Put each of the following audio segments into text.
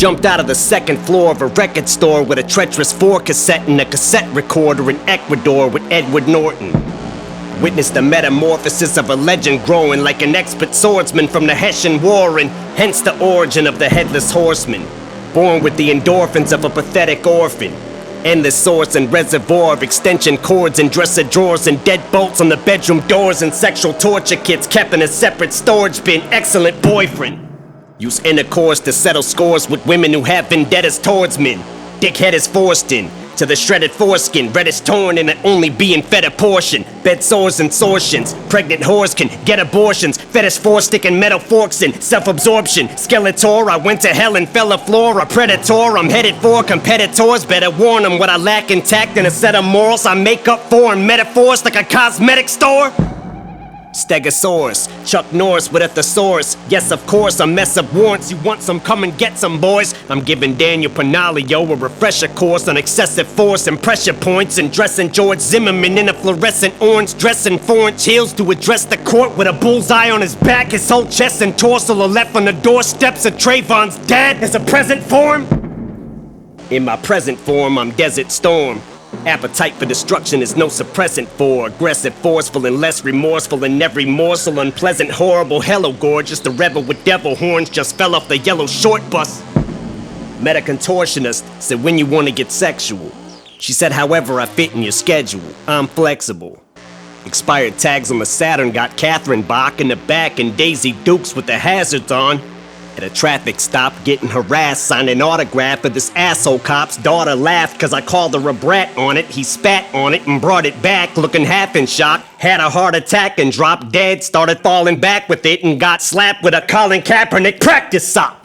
Jumped out of the second floor of a record store with a treacherous 4 cassette and a cassette recorder in Ecuador with Edward Norton. Witnessed the metamorphosis of a legend growing like an expert swordsman from the Hessian War, and hence the origin of the Headless Horseman. Born with the endorphins of a pathetic orphan. Endless source and reservoir of extension cords and dresser drawers and deadbolts on the bedroom doors and sexual torture kits kept in a separate storage bin. Excellent boyfriend. Use intercourse to settle scores with women who have vendettas towards men. Dickhead is forced in to the shredded foreskin, red is torn and it only being fed a portion. Bed sores and sortions, pregnant whores can get abortions. Fetish four-stick and metal forks in self-absorption. Skeletor, I went to hell and fell a floor. A predator, I'm headed for competitors. Better warn them what I lack intact and a set of morals I make up for in metaphors like a cosmetic store. Stegosaurus, Chuck Norris with a thesaurus. Yes, of course, a mess of warrants. You want some, come and get some, boys. I'm giving Daniel Panaglio a refresher course on excessive force and pressure points, and dressing George Zimmerman in a fluorescent orange dress and 4-inch heels to address the court with a bullseye on his back. His whole chest and torso are left on the doorsteps of Trayvon's dad as a present form. In my present form, I'm Desert Storm. Appetite for destruction is no suppressant for aggressive, forceful, and less remorseful in every morsel. Unpleasant, horrible, hello gorgeous. The rebel with devil horns just fell off the yellow short bus. Met a contortionist, said when you want to get sexual. She said however I fit in your schedule, I'm flexible. Expired tags on the Saturn got Catherine Bach in the back and Daisy Dukes with the hazards on. At a traffic stop, getting harassed, signing autograph for this asshole cop's daughter laughed cause I called her a brat on it. He spat on it and brought it back, looking half in shock. Had a heart attack and dropped dead, started falling back with it and got slapped with a Colin Kaepernick practice sock.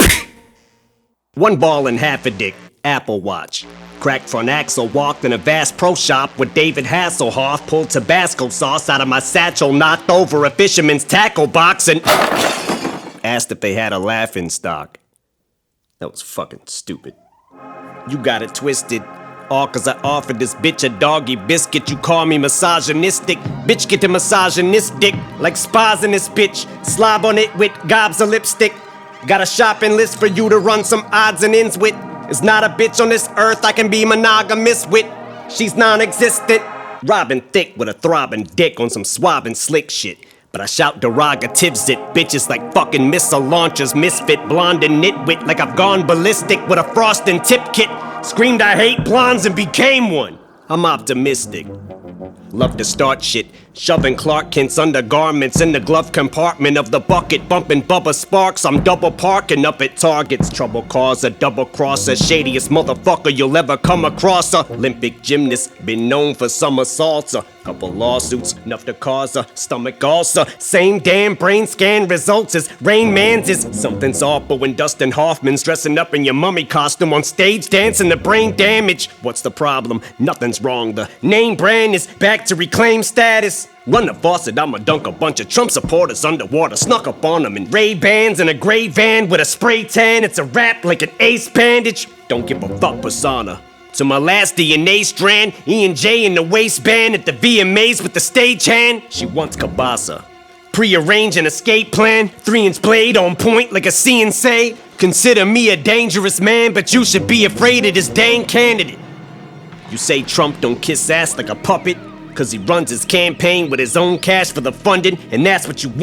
One ball and half a dick, Apple Watch. Cracked front axle, walked in a vast pro shop with David Hasselhoff, pulled Tabasco sauce out of my satchel, knocked over a fisherman's tackle box and asked if they had a laughing stock. That was fucking stupid. You got it twisted. All cause I offered this bitch a doggy biscuit. You call me misogynistic. Bitch get the misogynistic like spas in this bitch. Slob on it with gobs of lipstick. Got a shopping list for you to run some odds and ends with. There's not a bitch on this earth I can be monogamous with. She's non-existent. Robbing thick with a throbbing dick on some swabbing slick shit. But I shout derogatives at bitches like fucking missile launchers, misfit, blonde and nitwit, like I've gone ballistic with a frosting tip kit. Screamed I hate blondes and became one. I'm optimistic. Love to start shit, shoving Clark Kent's undergarments in the glove compartment of the bucket, bumping Bubba Sparks. I'm double parking up at Target's. Trouble causer, double crosser, shadiest motherfucker you'll ever come across. A Olympic gymnast, been known for summer salsa. Couple lawsuits, enough to cause a stomach ulcer. Same damn brain scan results as Rain Man's is. Something's awful when Dustin Hoffman's dressing up in your mummy costume on stage dancing to brain damage. What's the problem? Nothing's wrong. The name brand is back to reclaim status. Run the faucet, I'ma dunk a bunch of Trump supporters underwater. Snuck up on them in Ray-Bans in a gray van with a spray tan. It's a wrap like an ace bandage. Don't give a fuck persona. To my last DNA strand, E&J in the waistband at the VMAs with the stagehand. She wants Kabasa. Pre-arrange an escape plan, 3-inch blade on point like a CNC. Consider me a dangerous man, but you should be afraid of this dang candidate. You say Trump don't kiss ass like a puppet, cause he runs his campaign with his own cash for the funding, and that's what you want.